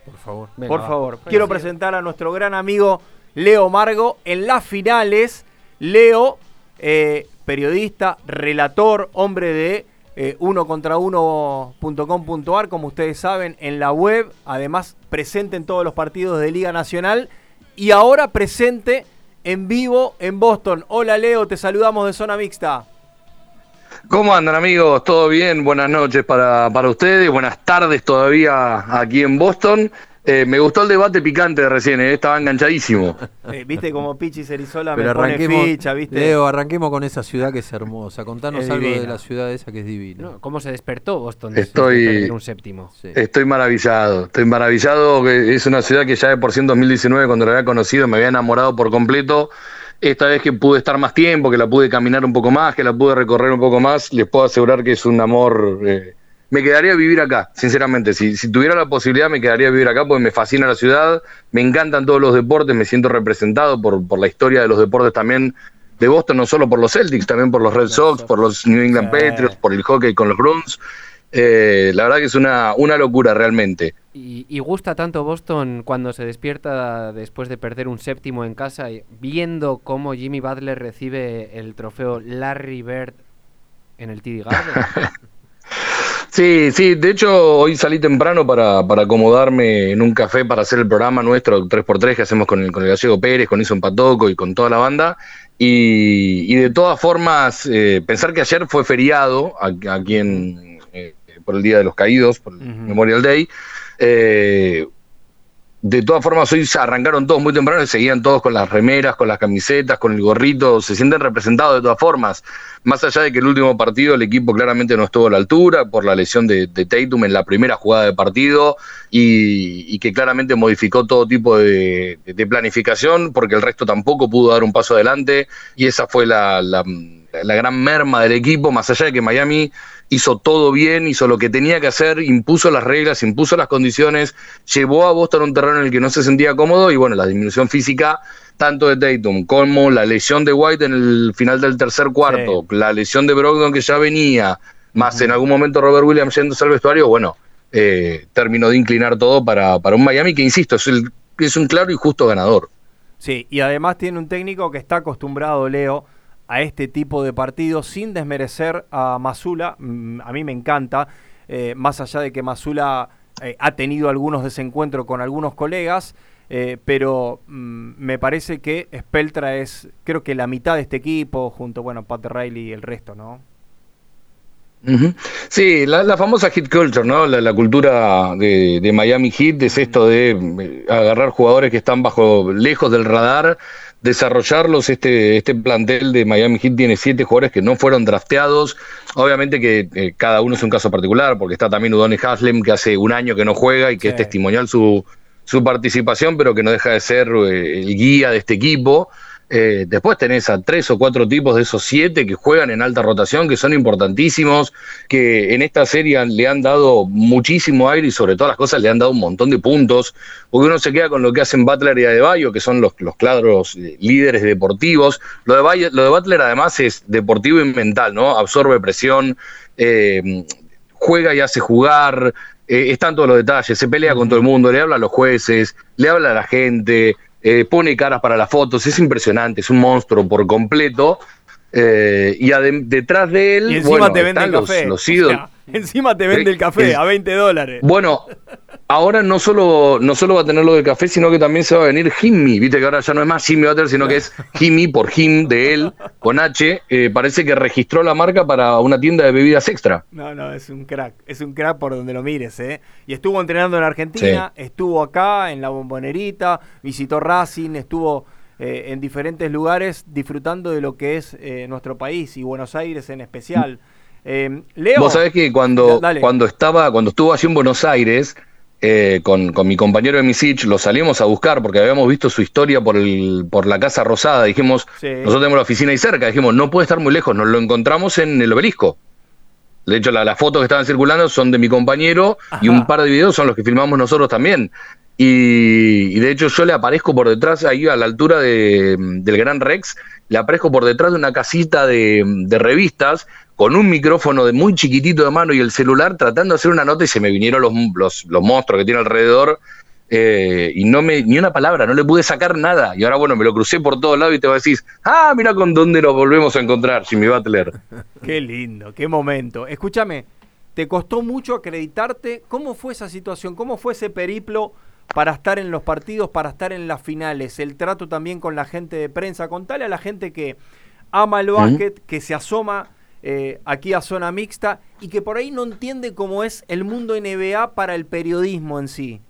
Por favor. Venga, Por va. favor. Quiero presentar a nuestro gran amigo Leo Margo en las finales. Leo, periodista, relator, hombre de unocontrauno.com.ar, como ustedes saben, en la web. Además, presente en todos los partidos de Liga Nacional. Y ahora presente en vivo en Boston. Hola Leo, te saludamos de Zona Mixta. ¿Cómo andan, amigos? ¿Todo bien? Buenas noches para ustedes, buenas tardes todavía aquí en Boston. Me gustó el debate picante de recién, estaba enganchadísimo. Viste como Pichi Cerizola Pero me pone arranquemos, ficha, ¿viste? Leo, arranquemos con esa ciudad que es hermosa. Contanos Es algo divina. de la ciudad esa que es divina. No, ¿cómo se despertó Boston Estoy- después de perder un séptimo? Sí. Estoy maravillado, que es una ciudad que ya de por sí en 2019, cuando la había conocido, me había enamorado por completo. Esta vez que pude estar más tiempo, que la pude caminar un poco más, que la pude recorrer un poco más, les puedo asegurar que es un amor. Me quedaría a vivir acá, sinceramente. Si tuviera la posibilidad, me quedaría a vivir acá porque me fascina la ciudad, me encantan todos los deportes, me siento representado por la historia de los deportes también de Boston, no solo por los Celtics, también por los Red Sox, por los New England Patriots, por el hockey con los Bruins. La verdad que es una locura realmente. Y gusta tanto Boston cuando se despierta después de perder un séptimo en casa, viendo cómo Jimmy Butler recibe el trofeo Larry Bird en el TD Garden. Sí, de hecho hoy salí temprano para acomodarme en un café para hacer el programa nuestro 3x3 que hacemos con el Gallego Pérez, con Ison Patoco y con toda la banda. Y de todas formas, pensar que ayer fue feriado aquí por el Día de los Caídos, por el Memorial Day. De todas formas, hoy se arrancaron todos muy temprano y seguían todos con las remeras, con las camisetas, con el gorrito, se sienten representados de todas formas. Más allá de que el último partido el equipo claramente no estuvo a la altura por la lesión de Tatum en la primera jugada de partido y que claramente modificó todo tipo de planificación porque el resto tampoco pudo dar un paso adelante y esa fue la gran merma del equipo, más allá de que Miami hizo todo bien, hizo lo que tenía que hacer, impuso las reglas, impuso las condiciones, llevó a Boston a un terreno en el que no se sentía cómodo y bueno, la disminución física tanto de Tatum como la lesión de White en el final del tercer cuarto, la lesión de Brogdon que ya venía, más en algún momento Robert Williams yéndose al vestuario, bueno, terminó de inclinar todo para un Miami que, insisto, es un claro y justo ganador. Sí, y además tiene un técnico que está acostumbrado, Leo, a este tipo de partidos, sin desmerecer a Mazzulla. A mí me encanta, más allá de que Mazzulla ha tenido algunos desencuentros con algunos colegas, pero me parece que Spoelstra es, creo que la mitad de este equipo, junto, bueno, Pat Riley y el resto, ¿no? Sí, la famosa hit culture, ¿no? La cultura de Miami Heat es esto de agarrar jugadores que están lejos del radar, desarrollarlos. Este plantel de Miami Heat tiene 7 jugadores que no fueron drafteados. Obviamente que cada uno es un caso particular, porque está también Udonis Haslem, que hace un año que no juega y que es testimonial su participación, pero que no deja de ser el guía de este equipo. Después tenés a 3 o 4 tipos de esos 7 que juegan en alta rotación, que son importantísimos, que en esta serie le han dado muchísimo aire y sobre todas las cosas le han dado un montón de puntos, porque uno se queda con lo que hacen Butler y Adebayo, que son los claros líderes deportivos. Lo de Butler además es deportivo y mental, ¿no? Absorbe presión, juega y hace jugar, están todos los detalles, se pelea con todo el mundo, le habla a los jueces, le habla a la gente, pone caras para las fotos, es impresionante, es un monstruo por completo. Y detrás de él, y encima bueno, te vende el café. los ídolos. O sea, encima te vende el café a $20. Bueno, ahora no solo va a tener lo del café, sino que también se va a venir Jimmy. Viste que ahora ya no es más Jimmy Butler, sino que es Jimmy por Jim de él, con H. Parece que registró la marca para una tienda de bebidas extra. No, es un crack por donde lo mires, ¿eh? Y estuvo entrenando en Argentina, estuvo acá en la Bombonerita, visitó Racing, estuvo en diferentes lugares disfrutando de lo que es nuestro país y Buenos Aires en especial. Leo, vos sabés que cuando estuvo allí en Buenos Aires, con mi compañero de Misich, lo salimos a buscar porque habíamos visto su historia por la Casa Rosada. Dijimos, nosotros tenemos la oficina ahí cerca, dijimos, no puede estar muy lejos, nos lo encontramos en el Obelisco. De hecho, las fotos que estaban circulando son de mi compañero. Ajá. Y un par de videos son los que filmamos nosotros también. Y de hecho yo le aparezco por detrás, ahí a la altura del Gran Rex, le aparezco por detrás de una casita de revistas, con un micrófono muy chiquitito de mano y el celular, tratando de hacer una nota, y se me vinieron los monstruos que tiene alrededor. y ni una palabra, no le pude sacar nada. Y ahora, bueno, me lo crucé por todos lados y te decís, mira con dónde nos volvemos a encontrar, Jimmy Butler. Qué lindo, qué momento. Escúchame, ¿te costó mucho acreditarte? ¿Cómo fue esa situación? ¿Cómo fue ese periplo para estar en los partidos, para estar en las finales? El trato también con la gente de prensa. Contale a la gente que ama el básquet, que se asoma aquí a Zona Mixta y que por ahí no entiende cómo es el mundo NBA para el periodismo en sí.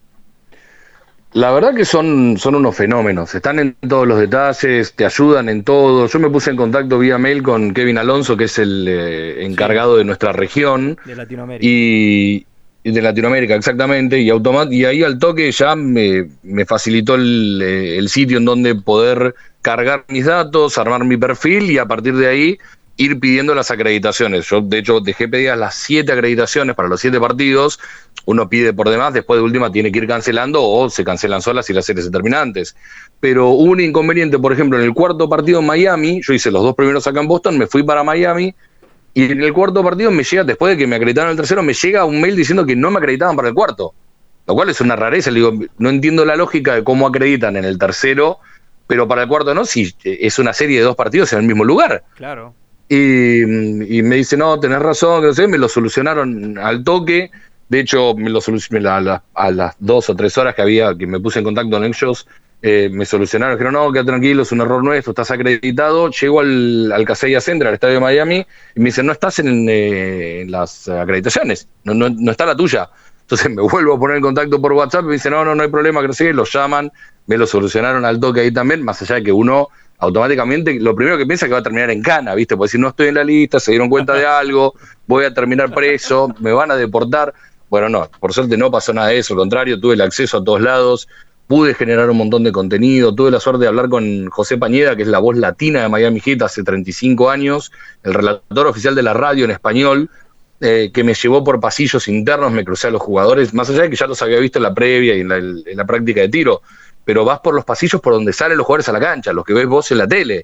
La verdad que son unos fenómenos, están en todos los detalles, te ayudan en todo. Yo me puse en contacto vía mail con Kevin Alonso, que es el encargado de nuestra región. De Latinoamérica. Y de Latinoamérica, exactamente. Y ahí al toque ya me facilitó el sitio en donde poder cargar mis datos, armar mi perfil y a partir de ahí ir pidiendo las acreditaciones. Yo, de hecho, dejé pedidas las 7 acreditaciones para los 7 partidos. Uno pide por demás, después de última tiene que ir cancelando o se cancelan solas si las series se terminan antes. Pero hubo un inconveniente, por ejemplo, en el cuarto partido en Miami, yo hice los 2 primeros acá en Boston, me fui para Miami y en el cuarto partido me llega, después de que me acreditaron el tercero, me llega un mail diciendo que no me acreditaban para el cuarto. Lo cual es una rareza, le digo, no entiendo la lógica de cómo acreditan en el tercero, pero para el cuarto no, si es una serie de 2 partidos en el mismo lugar. Claro. Y me dice, no, tenés razón, que no sé, me lo solucionaron al toque. De hecho, me lo solucionaron a las 2 o 3 horas que me puse en contacto con ellos, me solucionaron, dijeron, no, queda tranquilo, es un error nuestro, estás acreditado. Llego al Kaseya Center, al estadio de Miami, y me dicen, no estás en las acreditaciones, no está la tuya. Entonces me vuelvo a poner en contacto por WhatsApp y me dicen, no hay problema, que no sé qué, los llaman, me lo solucionaron al toque ahí también, más allá de que uno automáticamente lo primero que piensa es que va a terminar en cana, ¿viste? Porque si no estoy en la lista, se dieron cuenta de algo, voy a terminar preso, me van a deportar. Bueno, no, por suerte no pasó nada de eso, al contrario, tuve el acceso a todos lados, pude generar un montón de contenido, tuve la suerte de hablar con José Pañeda, que es la voz latina de Miami Heat hace 35 años, el relator oficial de la radio en español, que me llevó por pasillos internos, me crucé a los jugadores, más allá de que ya los había visto en la previa y en la práctica de tiro, pero vas por los pasillos por donde salen los jugadores a la cancha, los que ves vos en la tele.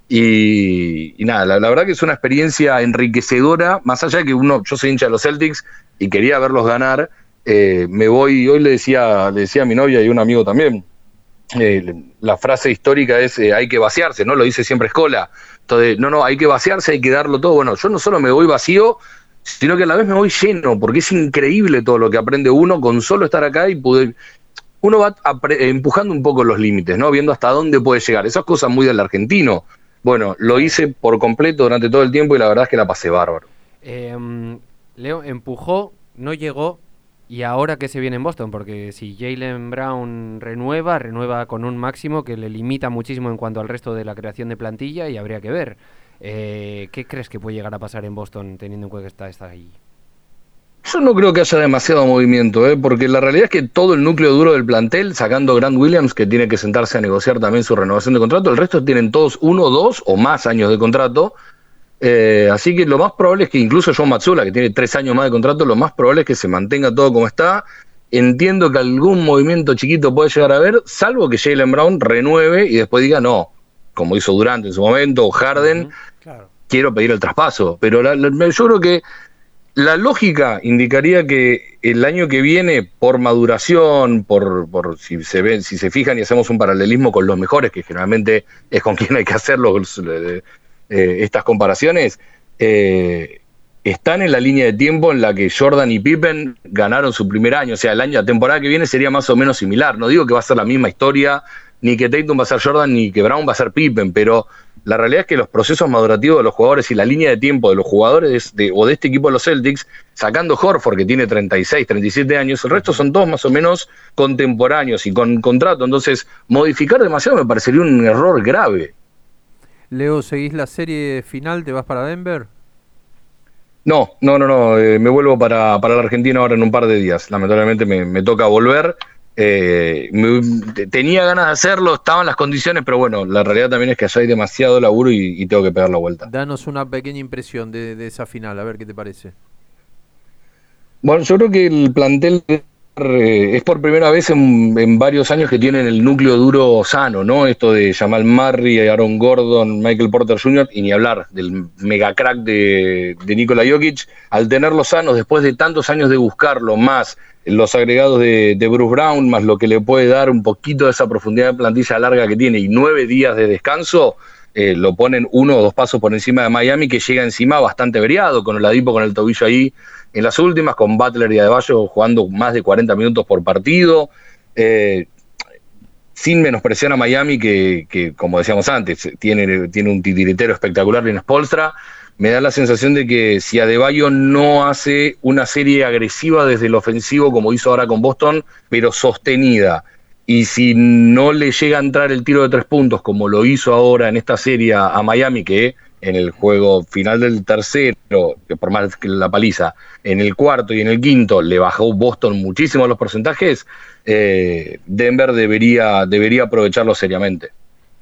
Y nada, la verdad que es una experiencia enriquecedora, más allá de que yo soy hincha de los Celtics y quería verlos ganar, me voy, hoy le decía a mi novia y a un amigo también, la frase histórica es hay que vaciarse, ¿no? Lo dice siempre Scola. Entonces, no, hay que vaciarse, hay que darlo todo. Bueno, yo no solo me voy vacío, sino que a la vez me voy lleno, porque es increíble todo lo que aprende uno con solo estar acá y poder... Uno va empujando un poco los límites, ¿no? Viendo hasta dónde puede llegar. Esas cosas muy del argentino. Bueno, lo hice por completo durante todo el tiempo y la verdad es que la pasé bárbaro. Leo, empujó, no llegó, y ahora que se viene en Boston, porque si Jaylen Brown renueva con un máximo que le limita muchísimo en cuanto al resto de la creación de plantilla y habría que ver. ¿Qué crees que puede llegar a pasar en Boston teniendo en cuenta que está ahí? Yo no creo que haya demasiado movimiento, porque la realidad es que todo el núcleo duro del plantel, sacando Grant Williams, que tiene que sentarse a negociar también su renovación de contrato, el resto tienen todos 1, 2 o más años de contrato, así que lo más probable es que incluso John Mazzulla, que tiene 3 años más de contrato, lo más probable es que se mantenga todo como está. Entiendo que algún movimiento chiquito puede llegar a haber, salvo que Jaylen Brown renueve y después diga no, como hizo Durant en su momento, o Harden, claro, quiero pedir el traspaso, pero yo creo que la lógica indicaría que el año que viene, por maduración, por si se fijan y hacemos un paralelismo con los mejores, que generalmente es con quien hay que hacer estas comparaciones, están en la línea de tiempo en la que Jordan y Pippen ganaron su primer año. O sea, la temporada que viene sería más o menos similar. No digo que va a ser la misma historia, ni que Tatum va a ser Jordan, ni que Brown va a ser Pippen, pero la realidad es que los procesos madurativos de los jugadores y la línea de tiempo de los jugadores de este equipo de los Celtics, sacando Horford, que tiene 36, 37 años, el resto son todos más o menos contemporáneos y con contrato. Entonces, modificar demasiado me parecería un error grave. Leo, ¿seguís la serie final? ¿Te vas para Denver? No, me vuelvo para la Argentina ahora en un par de días. Lamentablemente me toca volver. Tenía ganas de hacerlo, estaban las condiciones, pero bueno, la realidad también es que allá hay demasiado laburo y tengo que pegar la vuelta. Danos una pequeña impresión de esa final, a ver qué te parece. Bueno, yo creo que el plantel de es por primera vez en varios años que tienen el núcleo duro sano, ¿no? Esto de Jamal Murray, Aaron Gordon, Michael Porter Jr., y ni hablar del mega crack de Nikola Jokic. Al tenerlos sanos, después de tantos años de buscarlo, más los agregados de Bruce Brown, más lo que le puede dar un poquito de esa profundidad de plantilla larga que tiene, y 9 días de descanso, lo ponen 1 o 2 pasos por encima de Miami, que llega encima bastante averiado, con Oladipo con el tobillo ahí en las últimas, con Butler y Adebayo jugando más de 40 minutos por partido, sin menospreciar a Miami, que como decíamos antes, tiene un titiritero espectacular en Spoelstra. Me da la sensación de que si Adebayo no hace una serie agresiva desde el ofensivo, como hizo ahora con Boston, pero sostenida, y si no le llega a entrar el tiro de 3 puntos, como lo hizo ahora en esta serie a Miami, que en el juego final del tercero, que por más que la paliza, en el cuarto y en el quinto le bajó Boston muchísimo los porcentajes, Denver debería aprovecharlo seriamente.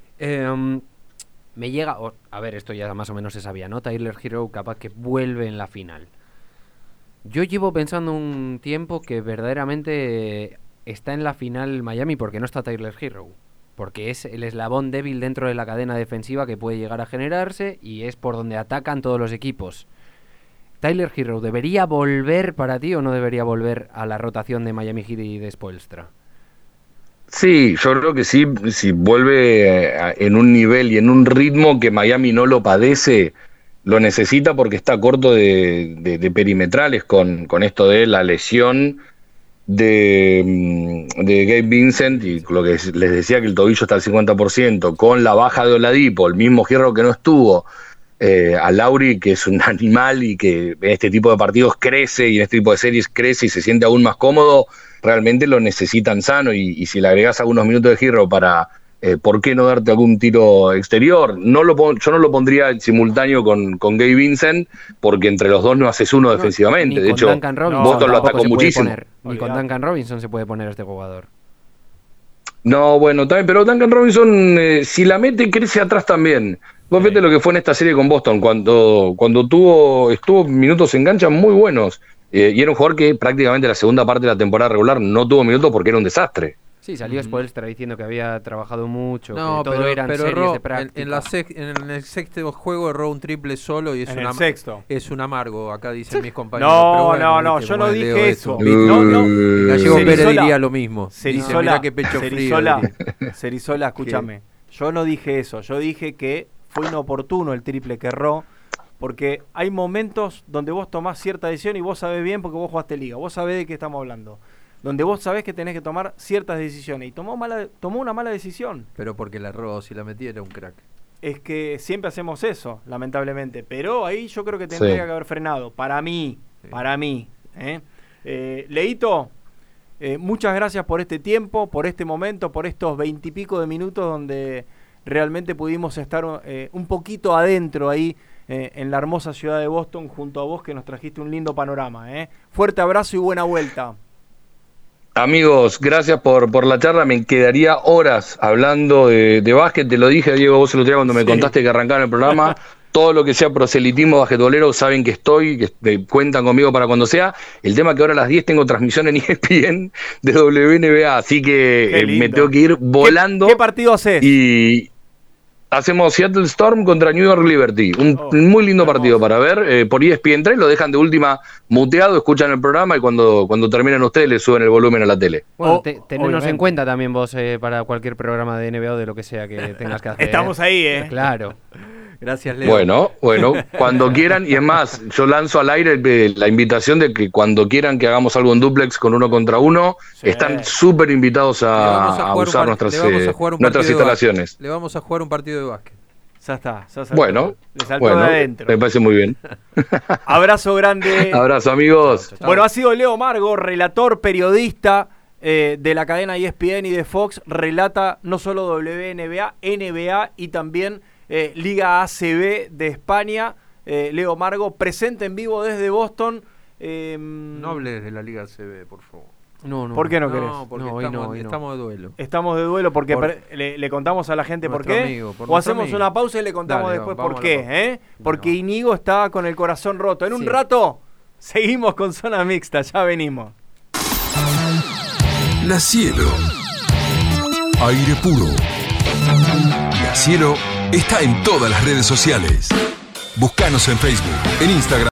Me llega, a ver, esto ya más o menos se sabía, ¿no? Tyler Hero capaz que vuelve en la final. Yo llevo pensando un tiempo que verdaderamente está en la final Miami porque no está Tyler Hero. Porque es el eslabón débil dentro de la cadena defensiva que puede llegar a generarse y es por donde atacan todos los equipos. Tyler Hero, ¿debería volver para ti o no debería volver a la rotación de Miami Heat y de Spoelstra? Sí, yo creo que sí, si vuelve en un nivel y en un ritmo que Miami no lo padece, lo necesita porque está corto de perimetrales con esto de la lesión de Gabe Vincent, y lo que les decía, que el tobillo está al 50%, con la baja de Oladipo, el mismo Hierro que no estuvo, a Lauri, que es un animal y que en este tipo de partidos crece y en este tipo de series crece y se siente aún más cómodo, realmente lo necesitan sano, y si le agregás algunos minutos de Hierro para, ¿por qué no darte algún tiro exterior? Yo no lo pondría en simultáneo con Gabe Vincent, porque entre los dos no haces uno defensivamente. De hecho, Boston lo atacó muchísimo. Ni con Duncan Robinson se puede poner este jugador. No, bueno, también, pero Duncan Robinson, si la crece atrás también. Vos vete lo que fue en esta serie con Boston, cuando estuvo minutos en cancha muy buenos, y era un jugador que prácticamente la segunda parte de la temporada regular no tuvo minutos porque era un desastre. Sí, salió Spoelstra diciendo que había trabajado mucho, no, que todo eran series erró, de práctica. En el sexto juego erró un triple solo y es un amargo, acá dicen mis compañeros. No, yo no dije eso. Gallego Pérez diría lo mismo. Cerizola, que pecho Cerizola, escúchame. Yo no dije eso, yo dije que fue inoportuno el triple que erró, porque hay momentos donde vos tomás cierta decisión y vos sabés bien, porque vos jugaste liga, vos sabés de qué estamos hablando, donde vos sabés que tenés que tomar ciertas decisiones, y tomó una mala decisión. Pero porque la erró, si la metía era un crack. Es que siempre hacemos eso, lamentablemente, pero ahí yo creo que tendría que haber frenado, para mí. Leito, muchas gracias por este tiempo, por este momento, por estos 20 y pico de minutos donde realmente pudimos estar un poquito adentro ahí en la hermosa ciudad de Boston junto a vos, que nos trajiste un lindo panorama. Fuerte abrazo y buena vuelta. Amigos, gracias por la charla. Me quedaría horas hablando de básquet. Te lo dije, Diego, vos el otro día cuando me contaste que arrancaba el programa. Todo lo que sea proselitismo basquetbolero, saben que cuentan conmigo para cuando sea. El tema que ahora a las 10 tengo transmisión en ESPN de WNBA, así que me tengo que ir volando. ¿Qué partido haces? Y hacemos Seattle Storm contra New York Liberty. Un muy lindo partido para ver. Por ESPN 3 lo dejan de última muteado, escuchan el programa y cuando terminan ustedes le suben el volumen a la tele. Bueno, tenernos en cuenta también vos para cualquier programa de NBA o de lo que sea que tengas que hacer. Estamos ahí, Claro. Gracias, Leo. Bueno, cuando quieran, y es más, yo lanzo al aire la invitación de que cuando quieran que hagamos algo en duplex con 1 contra 1, están súper invitados a usar nuestras instalaciones. Le vamos a jugar un partido de básquet. Ya está. Bueno, de adentro. Me parece muy bien. Abrazo grande. Abrazo, amigos. Chau. Bueno, ha sido Leo Margo, relator, periodista de la cadena ESPN y de Fox. Relata no solo WNBA, NBA y también Liga ACB de España. Leo Margo, presente en vivo desde Boston. No hables de la Liga ACB, por favor. No. ¿Por qué no querés? No, porque estamos de duelo. Estamos de duelo porque le contamos a la gente por qué. O hacemos una pausa y le contamos después por qué. Porque Íñigo está con el corazón roto. En un rato seguimos con Zona Mixta. Ya venimos. La Cielo. Aire puro. La Cielo está en todas las redes sociales. Búscanos en Facebook, en Instagram.